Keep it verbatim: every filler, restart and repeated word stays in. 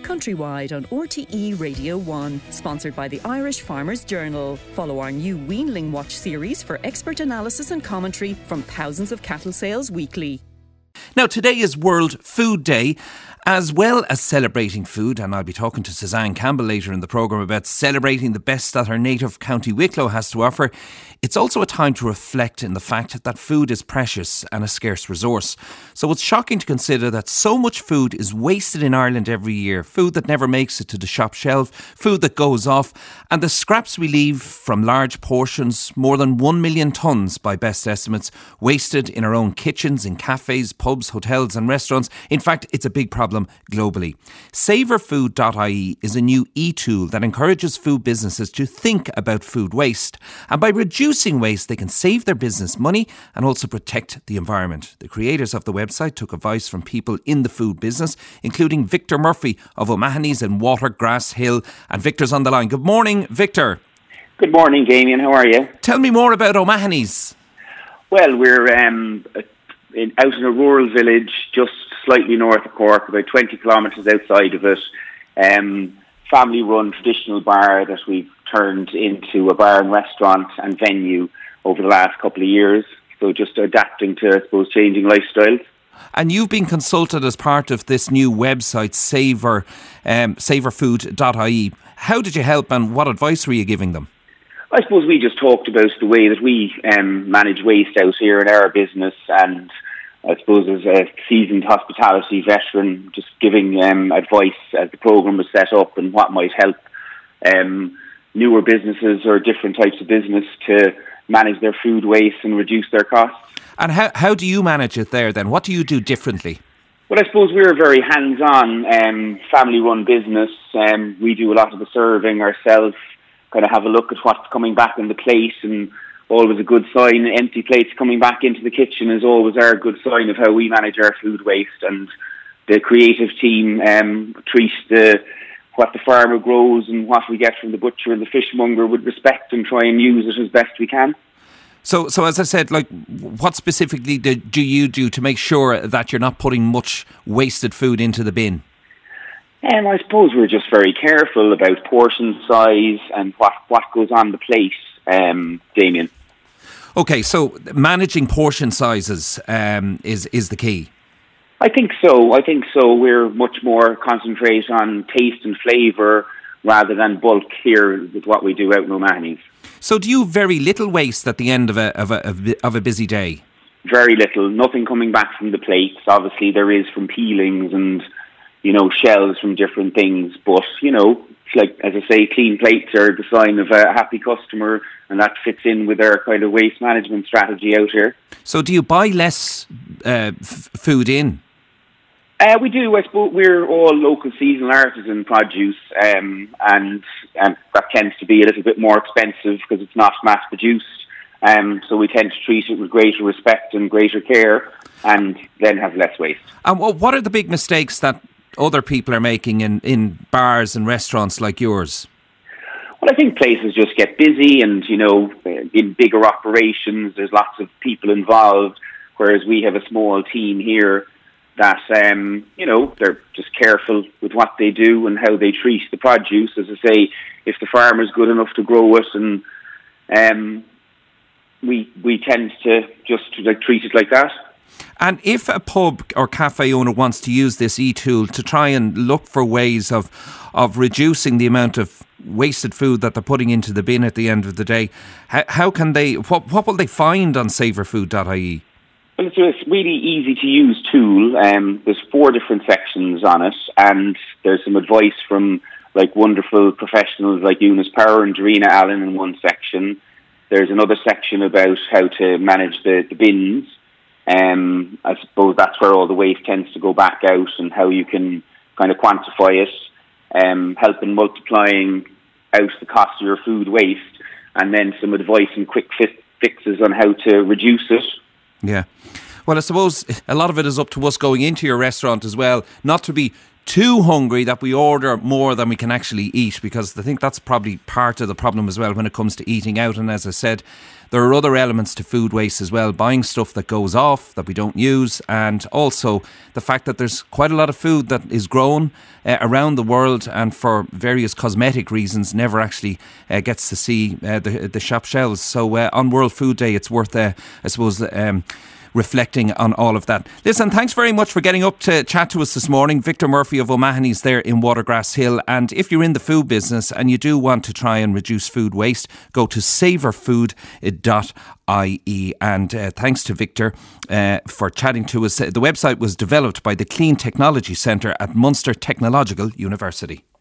countrywide on R T E Radio one, sponsored by the Irish Farmers Journal. Follow our new Weanling Watch series for expert analysis and commentary from thousands of cattle sales weekly. Now, today is World Food Day. As well as celebrating food, and I'll be talking to Suzanne Campbell later in the programme about celebrating the best that her native County Wicklow has to offer, it's also a time to reflect in the fact that food is precious and a scarce resource. So it's shocking to consider that so much food is wasted in Ireland every year. Food that never makes it to the shop shelf, food that goes off, and the scraps we leave from large portions, more than one million tonnes by best estimates, wasted in our own kitchens, in cafes, pubs, hotels and restaurants. In fact, it's a big problem globally. savour food dot I E is a new e-tool that encourages food businesses to think about food waste. And by reducing waste, they can save their business money and also protect the environment. The creators of the website took advice from people in the food business, including Victor Murphy of O'Mahony's in Watergrass Hill. And Victor's on the line. Good morning, Victor. Good morning, Damien. How are you? Tell me more about O'Mahony's. Well, we're um, in, out in a rural village just slightly north of Cork, about twenty kilometres outside of it. Um, family-run traditional bar that we've turned into a bar and restaurant and venue over the last couple of years. So just adapting to, I suppose, changing lifestyles. And you've been consulted as part of this new website, Savour, um, savour food dot I E. How did you help and what advice were you giving them? I suppose we just talked about the way that we um, manage waste out here in our business, and I suppose as a seasoned hospitality veteran, just giving um, advice as the programme was set up and what might help um, newer businesses or different types of business to manage their food waste and reduce their costs. And how how do you manage it there then? What do you do differently? Well, I suppose we're a very hands-on um, family-run business. Um, we do a lot of the serving ourselves, kind of have a look at what's coming back in the plate, and always a good sign. Empty plates coming back into the kitchen is always our good sign of how we manage our food waste. And the creative team um, treat the what the farmer grows and what we get from the butcher and the fishmonger with respect and try and use it as best we can. So, so as I said, like, what specifically do, do you do to make sure that you're not putting much wasted food into the bin? Um, I suppose we're just very careful about portion size and what, what goes on the plate, um, Damien. Okay, so managing portion sizes um, is is the key. I think so. I think so. We're much more concentrate on taste and flavour rather than bulk here with what we do out in O'Mahony's. So do you have very little waste at the end of a of a of a busy day? Very little. Nothing coming back from the plates. Obviously, there is from peelings and, you know, shells from different things. But, you know, it's like, as I say, clean plates are the sign of a happy customer, and that fits in with our kind of waste management strategy out here. So do you buy less uh, f- food in? Uh, we do. I suppose we're all local seasonal artisan produce, um, and um, that tends to be a little bit more expensive because it's not mass produced. Um, so we tend to treat it with greater respect and greater care, and then have less waste. And what are the big mistakes that other people are making in, in bars and restaurants like yours? Well, I think places just get busy, and, you know, in bigger operations, there's lots of people involved, whereas we have a small team here that, um, you know, they're just careful with what they do and how they treat the produce. As I say, if the farmer's good enough to grow it, and um, we we tend to just like treat it like that. And if a pub or cafe owner wants to use this e-tool to try and look for ways of of reducing the amount of wasted food that they're putting into the bin at the end of the day, how, how can they, what, what will they find on savour food dot I E? Well, it's a really easy to use tool. Um, there's four different sections on it, and there's some advice from like wonderful professionals like Eunice Power and Dorina Allen in one section. There's another section about how to manage the, the bins. Um, I suppose that's where all the waste tends to go back out, and how you can kind of quantify it, um, helping multiplying out the cost of your food waste, and then some advice and quick fi- fixes on how to reduce it. Yeah. Well, I suppose a lot of it is up to us going into your restaurant as well, not to be too hungry that we order more than we can actually eat, because I think that's probably part of the problem as well when it comes to eating out. And as I said, there are other elements to food waste as well, buying stuff that goes off that we don't use, and also the fact that there's quite a lot of food that is grown uh, around the world and for various cosmetic reasons never actually uh, gets to see uh, the, the shop shelves. So uh, on World Food Day, it's worth, uh, I suppose, um, reflecting on all of that. Listen, thanks very much for getting up to chat to us this morning. Victor Murphy of O'Mahony's there in Watergrass Hill. And if you're in the food business and you do want to try and reduce food waste, go to savour food dot I E. And uh, thanks to Victor uh, for chatting to us. The website was developed by the Clean Technology Centre at Munster Technological University.